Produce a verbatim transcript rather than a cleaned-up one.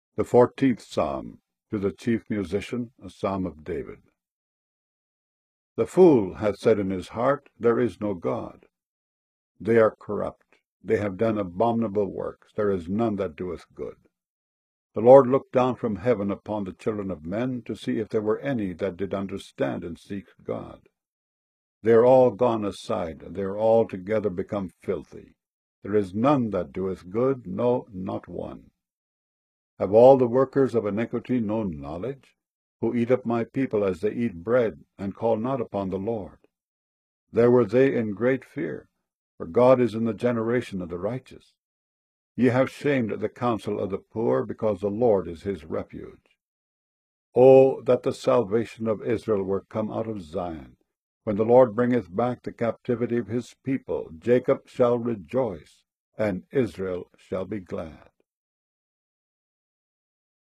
The fourteenth Psalm, to the chief musician, a psalm of David. The fool hath said in his heart, There is no God. They are corrupt, they have done abominable works, there is none that doeth good. The Lord looked down from heaven upon the children of men, to see if there were any that did understand and seek God. They are all gone aside, they are altogether become filthy. There is none that doeth good, no, not one. Have all the workers of iniquity no knowledge, who eat up my people as they eat bread, and call not upon the Lord? There were they in great fear, for God is in the generation of the righteous. Ye have shamed the counsel of the poor, because the Lord is his refuge. O that the salvation of Israel were come out of Zion! When the Lord bringeth back the captivity of his people, Jacob shall rejoice, and Israel shall be glad.